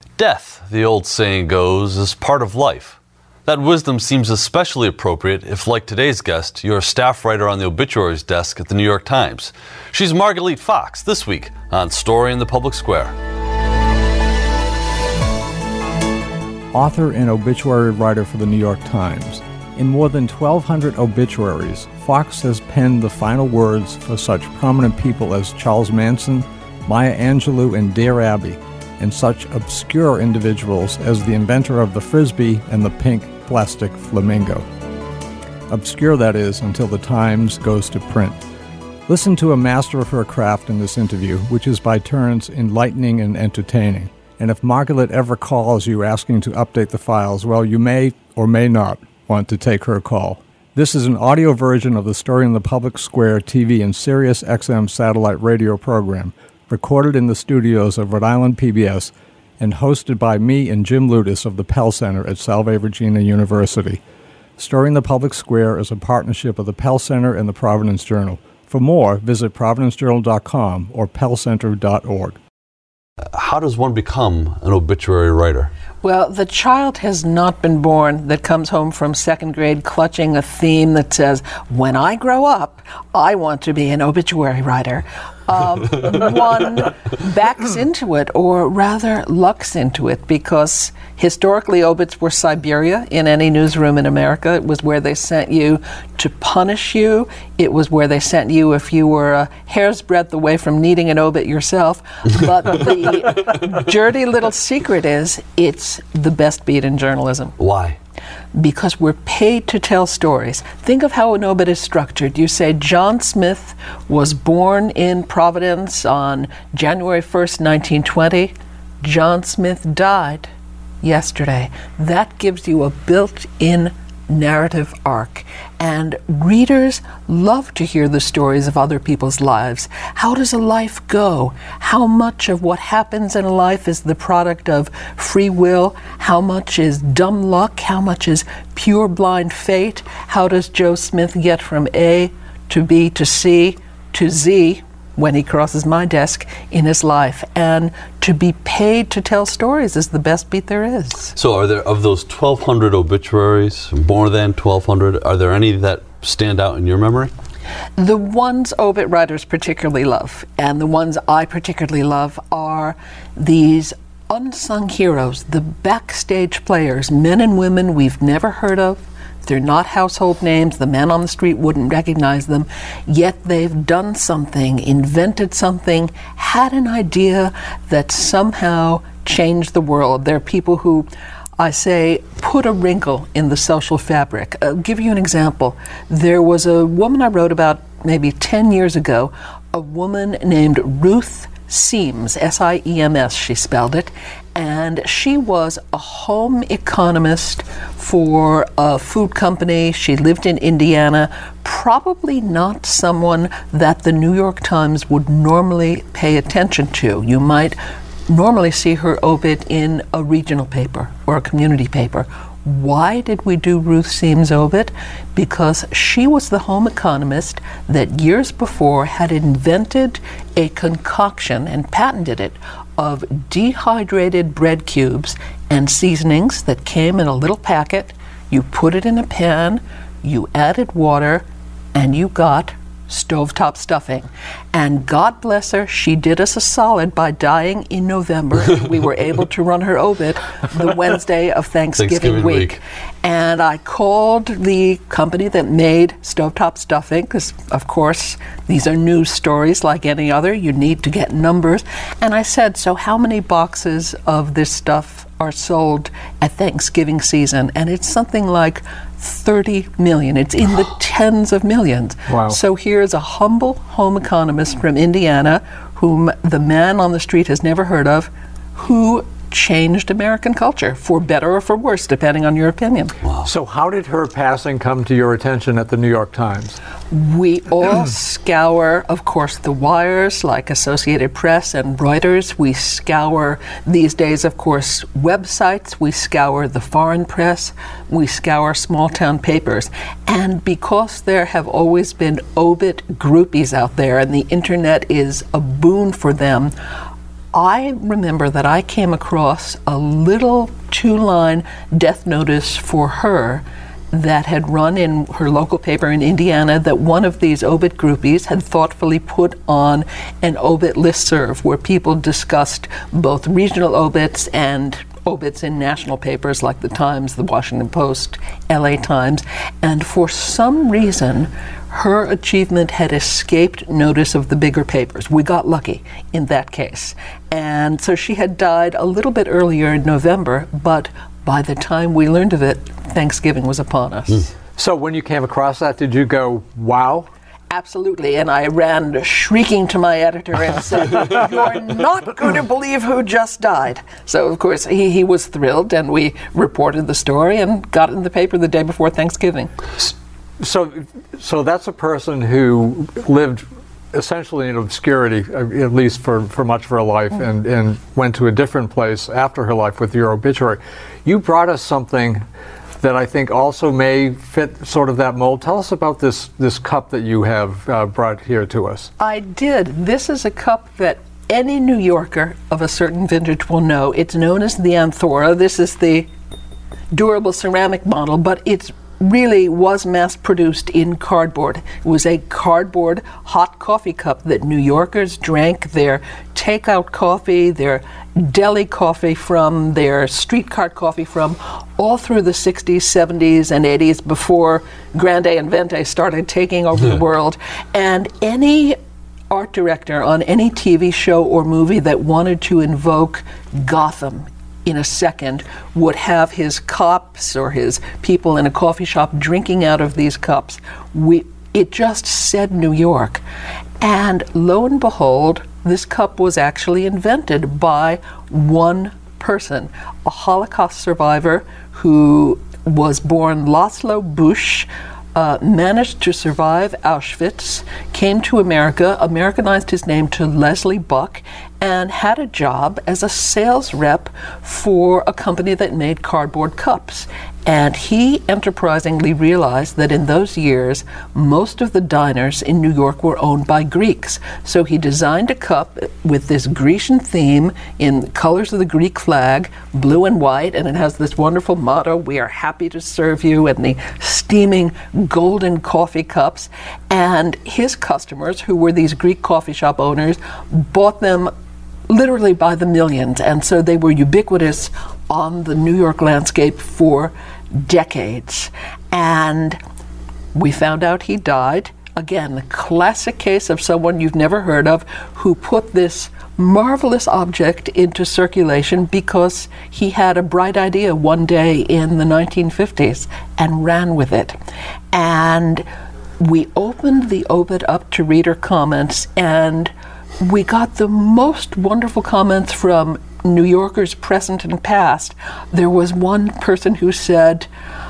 Death, the old saying goes, is part of life. That wisdom seems especially appropriate if, like today's guest, you're a staff writer on the obituaries desk at the New York Times. She's Margalit Fox this week on Story in the Public Square. Author and obituary writer for the New York Times. In more than 1,200 obituaries, Fox has penned the final words for such prominent people as Charles Manson, Maya Angelou, and Dare Abbey, and such obscure individuals as the inventor of the Frisbee and the pink plastic flamingo. Obscure, that is, until the Times goes to print. Listen to a master of her craft in this interview, which is by turns enlightening and entertaining. And if Margalit ever calls you asking to update the files, well, you may or may not want to take her call. This is an audio version of the Story in the Public Square TV and Sirius XM satellite radio program, recorded in the studios of Rhode Island PBS and hosted by me and Jim Ludis of the Pell Center at Salve Regina University. Story in the Public Square is a partnership of the Pell Center and the Providence Journal. For more, visit providencejournal.com or pellcenter.org. How does one become an obituary writer? Well, the child has not been born that comes home from second grade clutching a theme that says, when I grow up, I want to be an obituary writer. One backs into it, or rather lucks into it, because historically obits were Siberia in any newsroom in America. It was where they sent you to punish you. It was where they sent you if you were a hair's breadth away from needing an obit yourself. But the dirty little secret is it's the best beat in journalism. Why? Because we're paid to tell stories. Think of how an obit is structured. You say John Smith was born in Providence on January 1st, 1920. John Smith died yesterday. That gives you a built-in narrative arc. And readers love to hear the stories of other people's lives. How does a life go? How much of what happens in a life is the product of free will? How much is dumb luck? How much is pure blind fate? How does Joe Smith get from A to B to C to Z when he crosses my desk in his life? And to be paid to tell stories is the best beat there is. So are there, of those 1,200 obituaries, more than 1,200, are there any that stand out in your memory? The ones obit writers particularly love, and the ones I particularly love, are these unsung heroes, the backstage players, men and women we've never heard of. They're not household names. The man on the street wouldn't recognize them. Yet they've done something, invented something, had an idea that somehow changed the world. They're people who, I say, put a wrinkle in the social fabric. I'll give you an example. There was a woman I wrote about maybe 10 years ago, a woman named Ruth Siems, S-I-E-M-S, she spelled it, and she was a home economist for a food company. She lived in Indiana, probably not someone that the New York Times would normally pay attention to. You might normally see her obit in a regional paper or a community paper. Why did we do Ruth Siems' obit? Because she was the home economist that years before had invented a concoction and patented it of dehydrated bread cubes and seasonings that came in a little packet. You put it in a pan, you added water, and you got stovetop stuffing. And God bless her, she did us a solid by dying in November. We were able to run her obit the Wednesday of Thanksgiving week. And I called the company that made stovetop stuffing, because of course these are news stories like any other. You need to get numbers. And I said, so how many boxes of this stuff are sold at Thanksgiving season? And it's something like 30 million. It's in the tens of millions. Wow. So here's a humble home economist from Indiana, whom the man on the street has never heard of, who changed American culture, for better or for worse, depending on your opinion. Wow. So how did her passing come to your attention at the New York Times? We all scour, of course, the wires like Associated Press and Reuters. We scour, these days, of course, websites. We scour the foreign press. We scour small-town papers. And because there have always been obit groupies out there and the internet is a boon for them, I remember that I came across a little 2-line death notice for her that had run in her local paper in Indiana, that one of these obit groupies had thoughtfully put on an obit listserv where people discussed both regional obits and obits in national papers like the Times, the Washington Post, LA Times, and for some reason her achievement had escaped notice of the bigger papers. We got lucky in that case. And so she had died a little bit earlier in November, but by the time we learned of it, Thanksgiving was upon us. So when you came across that, did you go, wow? Absolutely, and I ran shrieking to my editor and said, "You're not going to believe who just died." So, of course, he was thrilled, and we reported the story and got it in the paper the day before Thanksgiving. So that's a person who lived essentially in obscurity, at least for much of her life, and went to a different place after her life with your obituary. You brought us something that I think also may fit sort of that mold. Tell us about this cup that you have brought here to us. I did. This is a cup that any New Yorker of a certain vintage will know. It's known as the Amphora. This is the durable ceramic model, but it's really was mass-produced in cardboard. It was a cardboard hot coffee cup that New Yorkers drank their takeout coffee, their deli coffee from, their street cart coffee from, all through the 60s, 70s, and 80s before Grande and Venti started taking over the world. And any art director on any TV show or movie that wanted to invoke Gotham in a second would have his cops or his people in a coffee shop drinking out of these cups. It just said New York. And lo and behold, this cup was actually invented by one person, a Holocaust survivor who was born Laszlo Bush, managed to survive Auschwitz, came to America, Americanized his name to Leslie Buck, and had a job as a sales rep for a company that made cardboard cups. And he enterprisingly realized that in those years, most of the diners in New York were owned by Greeks. So he designed a cup with this Grecian theme in colors of the Greek flag, blue and white, and it has this wonderful motto, "We are happy to serve you," and the steaming golden coffee cups. And his customers, who were these Greek coffee shop owners, bought them literally by the millions, and so they were ubiquitous on the New York landscape for decades. And we found out he died. Again, the classic case of someone you've never heard of who put this marvelous object into circulation because he had a bright idea one day in the 1950s and ran with it. And we opened the obit up to reader comments, and we got the most wonderful comments from New Yorkers present and past. There was one person who said,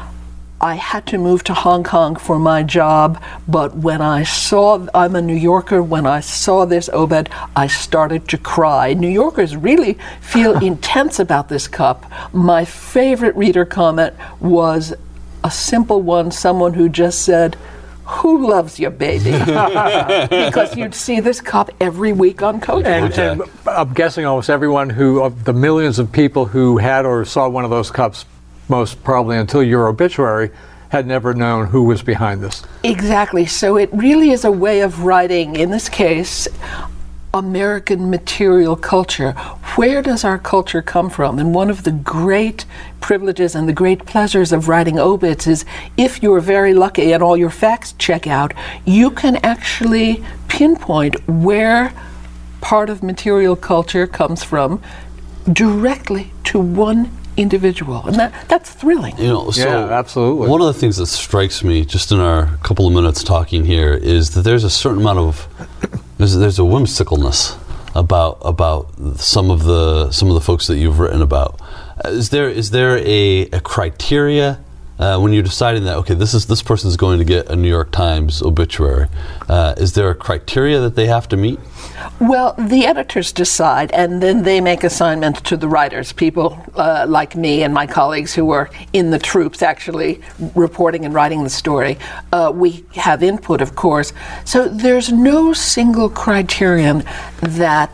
"I had to move to Hong Kong for my job, but when I'm a New Yorker, when I saw this obit, I started to cry." New Yorkers really feel intense about this cup. My favorite reader comment was a simple one, someone who just said, "Who loves your baby?" Because you'd see this cup every week on Coach. And I'm guessing almost everyone of the millions of people who had or saw one of those cups, most probably until your obituary, had never known who was behind this. Exactly. So it really is a way of writing, in this case, American material culture. Where does our culture come from? And one of the great privileges and the great pleasures of writing obits is if you're very lucky and all your facts check out, you can actually pinpoint where part of material culture comes from directly to one individual. And that's thrilling. Yeah, absolutely. One of the things that strikes me just in our couple of minutes talking here is that there's a certain amount of there's a whimsicalness about some of the folks that you've written about. Is there a criteria when you're deciding that this person is going to get a New York Times obituary? Is there a criteria that they have to meet? Well, the editors decide, and then they make assignments to the writers, people like me and my colleagues who are in the troops actually reporting and writing the story. We have input, of course. So there's no single criterion that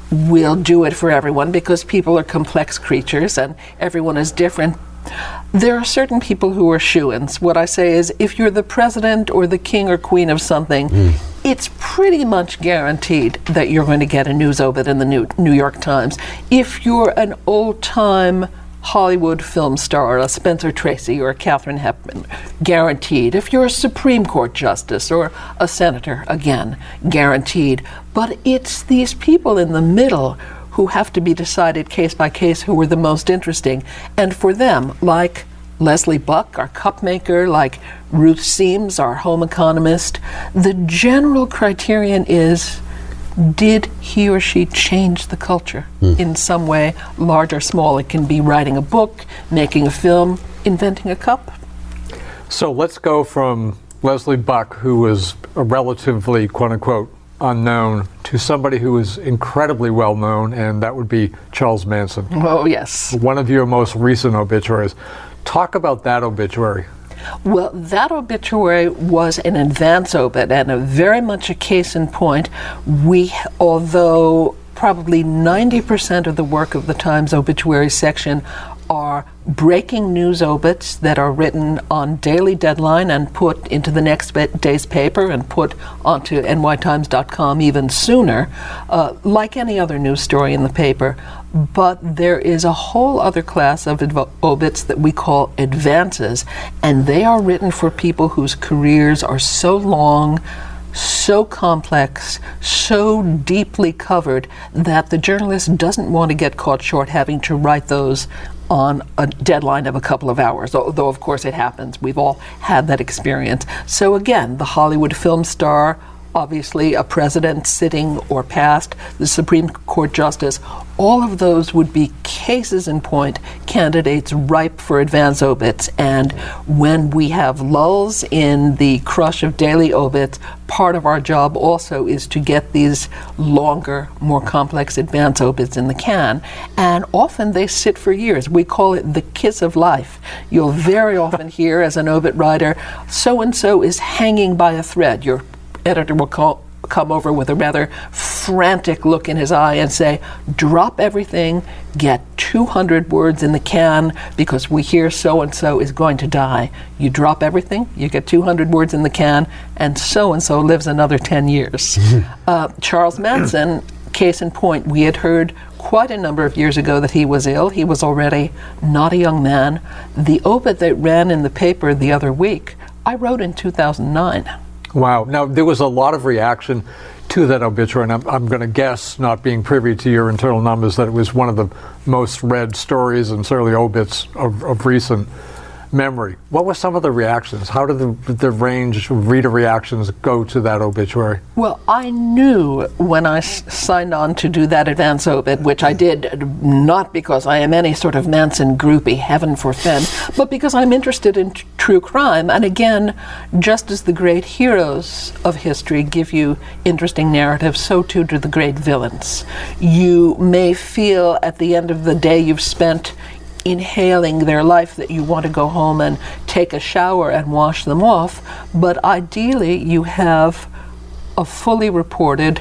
we'll do it for everyone because people are complex creatures and everyone is different. There are certain people who are shoo-ins. What I say is, if you're the president or the king or queen of something, it's pretty much guaranteed that you're going to get a news obit in the New York Times. If you're an old-time Hollywood film star, a Spencer Tracy or a Katharine Hepburn, guaranteed. If you're a Supreme Court justice or a senator, again, guaranteed. But it's these people in the middle who have to be decided case by case who are the most interesting. And for them, like Leslie Buck, our cup maker, like Ruth Seams, our home economist, the general criterion is, did he or she change the culture in some way, large or small? It can be writing a book, making a film, inventing a cup. So let's go from Leslie Buck, who was a relatively, quote unquote, unknown, to somebody who is incredibly well known, and that would be Charles Manson. Oh, yes. One of your most recent obituaries. Talk about that obituary. Well, that obituary was an advance obit and very much a case in point. Although probably 90% of the work of the Times obituary section are breaking news obits that are written on daily deadline and put into the next day's paper and put onto nytimes.com even sooner, like any other news story in the paper. But there is a whole other class of obits that we call advances, and they are written for people whose careers are so long, so complex, so deeply covered that the journalist doesn't want to get caught short having to write those on a deadline of a couple of hours, although of course it happens. We've all had that experience. So again, the Hollywood film star, obviously a president sitting or past, the Supreme Court justice, all of those would be cases in point, candidates ripe for advance obits. And when we have lulls in the crush of daily obits, part of our job also is to get these longer, more complex advance obits in the can. And often they sit for years. We call it the kiss of life. You'll very often hear as an obit writer, so-and-so is hanging by a thread. Your editor will come over with a rather frantic look in his eye and say, drop everything, get 200 words in the can because we hear so-and-so is going to die. You drop everything, you get 200 words in the can, and so-and-so lives another 10 years. Charles Manson, case in point, we had heard quite a number of years ago that he was ill. He was already not a young man. The obit that ran in the paper the other week, I wrote in 2009. Wow. Now, there was a lot of reaction to that obituary, and I'm going to guess, not being privy to your internal numbers, that it was one of the most read stories and certainly obits of recent memory. What were some of the reactions? How did the range of reader reactions go to that obituary? Well, I knew when I signed on to do that advance obit, which I did not because I am any sort of Manson groupie, heaven forfend, but because I'm interested in true crime. And again, just as the great heroes of history give you interesting narratives, so too do the great villains. You may feel at the end of the day you've spent inhaling their life that you want to go home and take a shower and wash them off, but ideally you have a fully reported,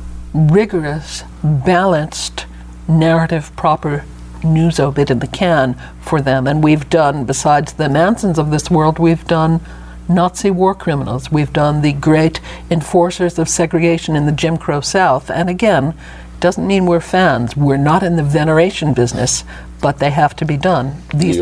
rigorous, balanced, narrative proper news obit in the can for them. And we've done, besides the Mansons of this world, we've done Nazi war criminals, we've done the great enforcers of segregation in the Jim Crow South. And again, doesn't mean we're fans. We're not in the veneration business, but they have to be done. These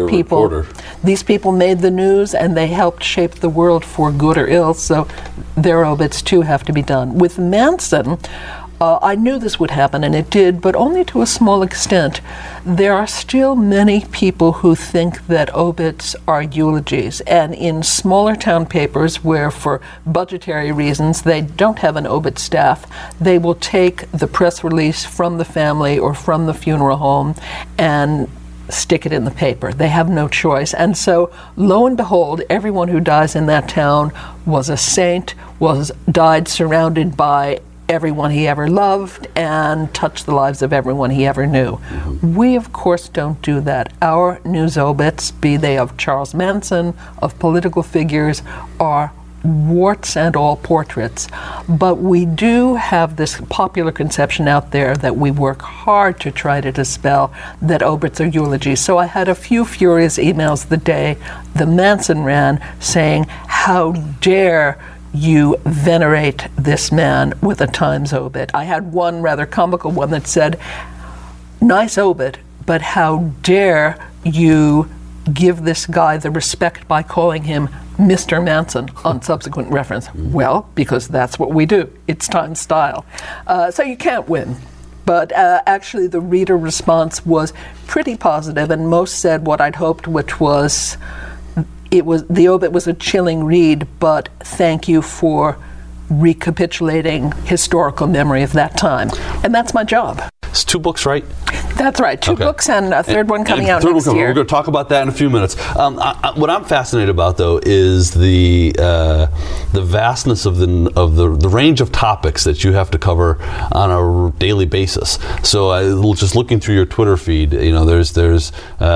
people made the news and they helped shape the world for good or ill, so their obits too have to be done. With Manson, I knew this would happen, and it did, but only to a small extent. There are still many people who think that obits are eulogies, and in smaller town papers where, for budgetary reasons, they don't have an obit staff, they will take the press release from the family or from the funeral home and stick it in the paper. They have no choice. And so, lo and behold, everyone who dies in that town was a saint, died surrounded by everyone he ever loved, and touched the lives of everyone he ever knew. Mm-hmm. We, of course, don't do that. Our news obits, be they of Charles Manson, of political figures, are warts and all portraits. But we do have this popular conception out there that we work hard to try to dispel, that obits are eulogies. So I had a few furious emails the day the Manson ran saying, how dare you venerate this man with a Times obit. I had one rather comical one that said, nice obit, but how dare you give this guy the respect by calling him Mr. Manson on subsequent reference. Well, because that's what we do. It's Times style. So you can't win. But actually the reader response was pretty positive, and most said what I'd hoped, which was, the obit was a chilling read, but thank you for recapitulating historical memory of that time. And that's my job. It's 2 books, right? That's right. 2 books and a third one coming out next year. We're going to talk about that in a few minutes. What I'm fascinated about, though, is the vastness of the range of topics that you have to cover on a daily basis. So, just looking through your Twitter feed, there's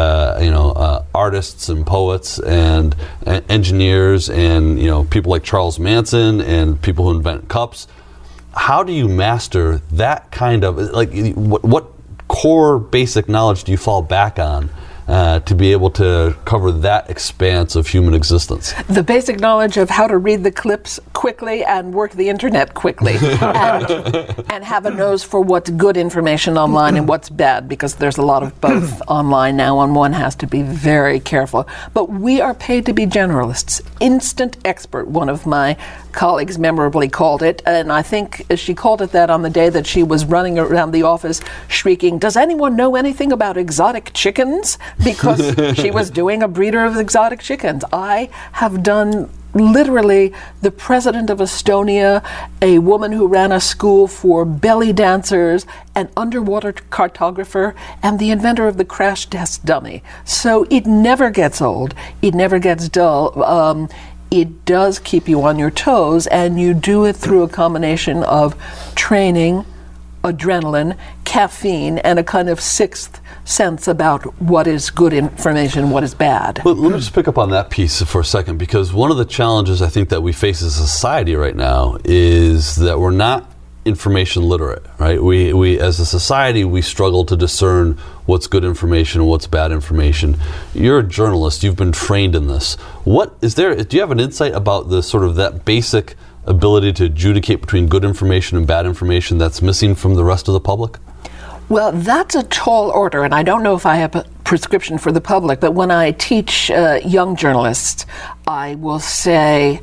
artists and poets and engineers and people like Charles Manson and people who invent cups. How do you master that kind of what core basic knowledge do you fall back on to be able to cover that expanse of human existence? The basic knowledge of how to read the clips quickly and work the internet quickly and have a nose for what's good information online and what's bad, because there's a lot of both online now and one has to be very careful. But we are paid to be generalists. Instant expert, one of my colleagues memorably called it, and I think she called it that on the day that she was running around the office shrieking, does anyone know anything about exotic chickens? Because she was doing a breeder of exotic chickens. I have done literally the president of Estonia, a woman who ran a school for belly dancers, an underwater cartographer, and the inventor of the crash test dummy. So it never gets old. It never gets dull. It does keep you on your toes, and you do it through a combination of training, adrenaline, caffeine, and a kind of sixth sense about what is good information, what is bad. Let me just pick up on that piece for a second, because one of the challenges I think that we face as a society right now is that we're not information literate, right? We as a society, we struggle to discern what's good information and what's bad information. You're a journalist, you've been trained in this. Do you have an insight about the sort of that basic ability to adjudicate between good information and bad information that's missing from the rest of the public? Well, that's a tall order, and I don't know if I have a prescription for the public, but when I teach young journalists, I will say,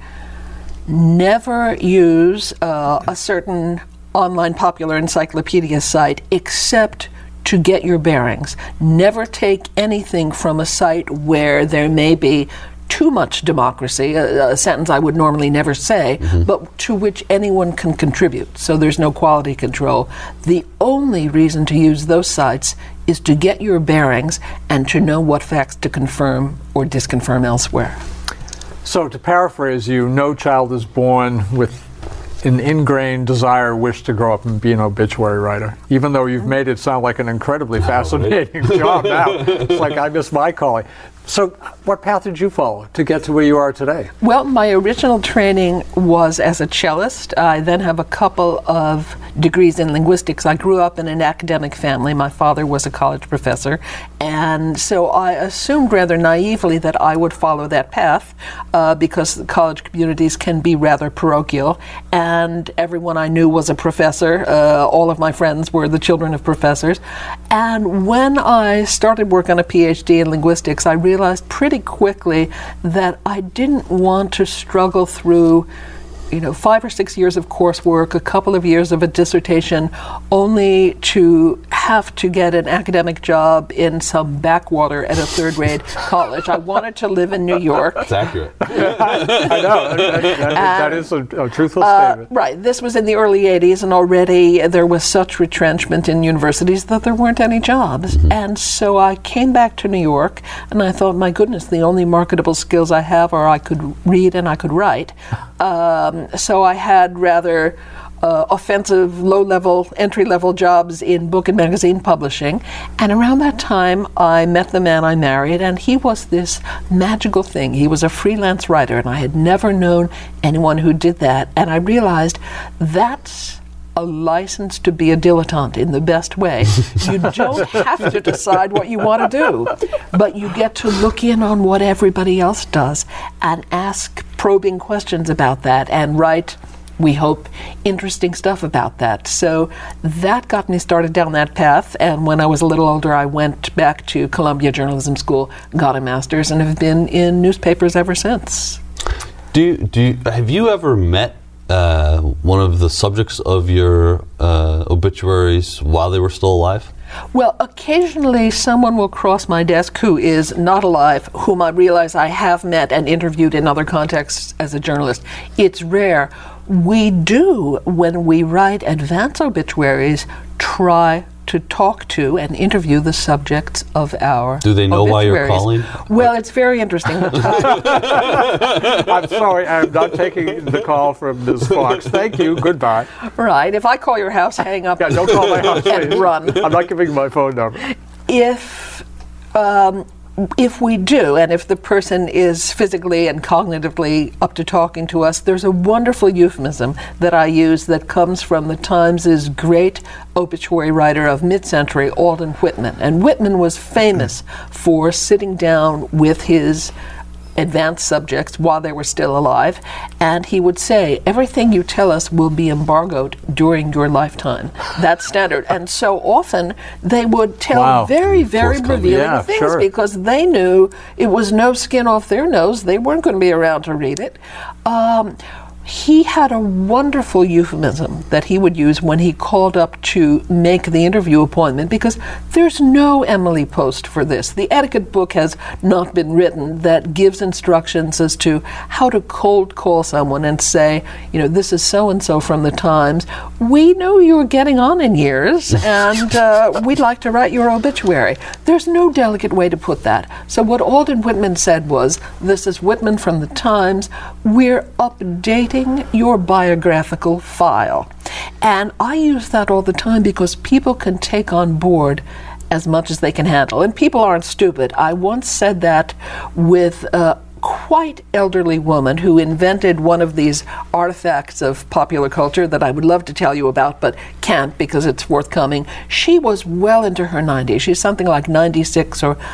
never use a certain online popular encyclopedia site except to get your bearings. Never take anything from a site where there may be too much democracy, a sentence I would normally never say, but to which anyone can contribute. So there's no quality control. The only reason to use those sites is to get your bearings and to know what facts to confirm or disconfirm elsewhere. So to paraphrase you, no child is born with an ingrained desire, wish to grow up and be an obituary writer, even though you've made it sound like an incredibly fascinating job now. It's like I miss my calling. So what path did you follow to get to where you are today? Well, my original training was as a cellist. I then have a couple of degrees in linguistics. I grew up in an academic family. My father was a college professor, and so I assumed rather naively that I would follow that path because the college communities can be rather parochial, and everyone I knew was a professor. All of my friends were the children of professors. And when I started work on a PhD in linguistics, I realized pretty quickly that I didn't want to struggle through 5 or 6 years of coursework, a couple of years of a dissertation, only to have to get an academic job in some backwater at a third-grade college. I wanted to live in New York. That's accurate. I know. That is a truthful statement. Right. This was in the early 80s, and already there was such retrenchment in universities that there weren't any jobs. And so I came back to New York, and I thought, my goodness, the only marketable skills I have are I could read and I could write. So I had rather offensive, low-level, entry-level jobs in book and magazine publishing. And around that time, I met the man I married, and he was this magical thing. He was a freelance writer, and I had never known anyone who did that. And I realized that's a license to be a dilettante in the best way. You don't have to decide what you want to do, but you get to look in on what everybody else does and ask probing questions about that and write, we hope, interesting stuff about that. So that got me started down that path, and when I was a little older, I went back to Columbia Journalism School, got a master's, and have been in newspapers ever since. Have you ever met one of the subjects of your obituaries while they were still alive? Well, occasionally someone will cross my desk who is not alive, whom I realize I have met and interviewed in other contexts as a journalist. It's rare. We do, when we write advance obituaries, try to talk to and interview the subjects of our Do they know why you're calling? Well, it's very interesting. I'm sorry, I'm not taking the call from Ms. Fox. Thank you, goodbye. Right. If I call your house, hang up. Yeah, don't call my house, and please. run. I'm not giving my phone number. If we do, and if the person is physically and cognitively up to talking to us, there's a wonderful euphemism that I use that comes from the Times' great obituary writer of mid-century, Alden Whitman. And Whitman was famous for sitting down with his advanced subjects while they were still alive, and he would say, everything you tell us will be embargoed during your lifetime. That's standard. And so often they would tell very, very revealing things because they knew it was no skin off their nose. They weren't going to be around to read it. He had a wonderful euphemism that he would use when he called up to make the interview appointment, because there's no Emily Post for this. The etiquette book has not been written that gives instructions as to how to cold call someone and say, you know, this is so-and-so from the Times. We know you're getting on in years, and we'd like to write your obituary. There's no delicate way to put that. So what Alden Whitman said was, this is Whitman from the Times. We're updating your biographical file. And I use that all the time because people can take on board as much as they can handle. And people aren't stupid. I once said that with a quite elderly woman who invented one of these artifacts of popular culture that I would love to tell you about, but can't because it's forthcoming. She was well into her 90s. She's something like 96 or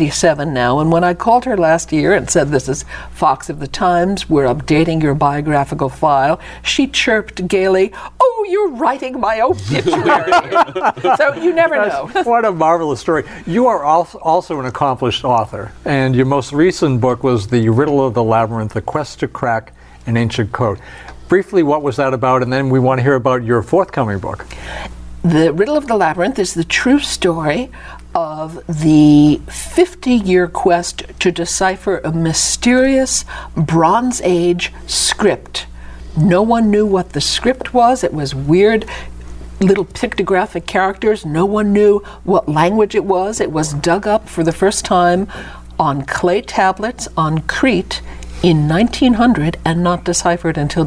97 now. And when I called her last year and said, this is Fox of the Times, we're updating your biographical file, she chirped gaily, oh, you're writing my obituary. So you never know. What a marvelous story. You are also an accomplished author, and your most recent book was The Riddle of the Labyrinth, A Quest to Crack an Ancient Code. Briefly, what was that about? And then we want to hear about your forthcoming book. The Riddle of the Labyrinth is the true story of the 50-year quest to decipher a mysterious Bronze Age script. No one knew what the script was. It was weird little pictographic characters. No one knew what language it was. It was dug up for the first time on clay tablets on Crete in 1900 and not deciphered until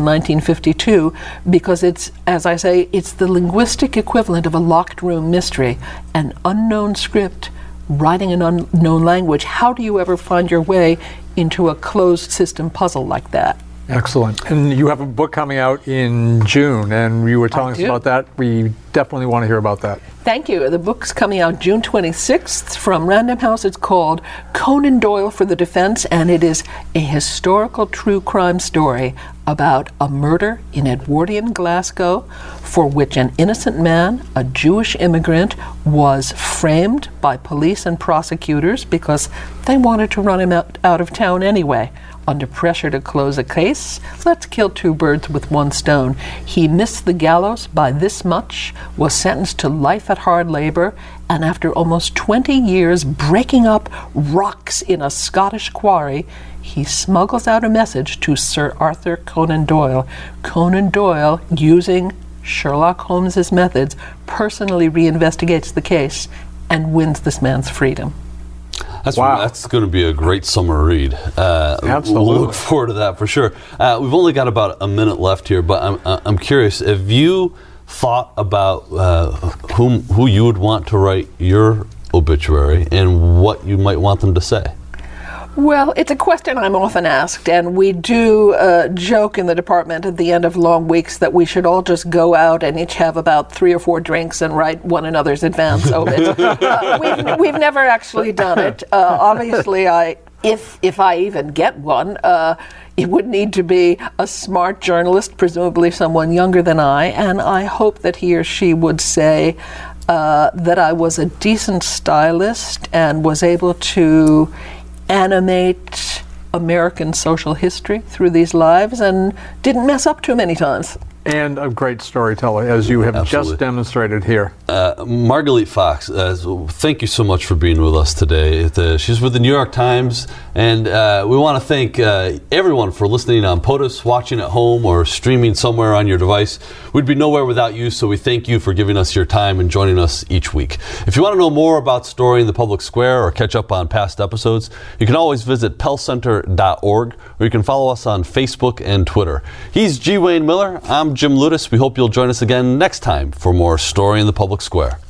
1952, because it's, as I say, it's the linguistic equivalent of a locked room mystery, an unknown script, writing an unknown language. How do you ever find your way into a closed system puzzle like that? Excellent. And you have a book coming out in June, and you were telling us about that. We definitely want to hear about that. Thank you. The book's coming out June 26th from Random House. It's called Conan Doyle for the Defense, and it is a historical true crime story about a murder in Edwardian Glasgow for which an innocent man, a Jewish immigrant, was framed by police and prosecutors because they wanted to run him out of town anyway. Under pressure to close a case, let's kill two birds with one stone. He missed the gallows by this much, was sentenced to life at hard labor, and after almost 20 years breaking up rocks in a Scottish quarry, he smuggles out a message to Sir Arthur Conan Doyle. Conan Doyle, using Sherlock Holmes's methods, personally reinvestigates the case and wins this man's freedom. That's going to be a great summer read. Absolutely. We'll look forward to that for sure. We've only got about a minute left here, but I'm curious, have you thought about who you would want to write your obituary and what you might want them to say? Well, it's a question I'm often asked, and we do joke in the department at the end of long weeks that we should all just go out and each have about 3 or 4 drinks and write one another's advance obit. We've never actually done it. Obviously, if I even get one, it would need to be a smart journalist, presumably someone younger than I, and I hope that he or she would say that I was a decent stylist and was able to animate American social history through these lives and didn't mess up too many times. And a great storyteller, as you have just demonstrated here. Margalit Fox, thank you so much for being with us today. She's with the New York Times, and we want to thank everyone for listening on POTUS, watching at home, or streaming somewhere on your device. We'd be nowhere without you, so we thank you for giving us your time and joining us each week. If you want to know more about Story in the Public Square or catch up on past episodes, you can always visit pellcenter.org, or you can follow us on Facebook and Twitter. He's G. Wayne Miller. I'm Jim Lutis. We hope you'll join us again next time for more Story in the Public Square.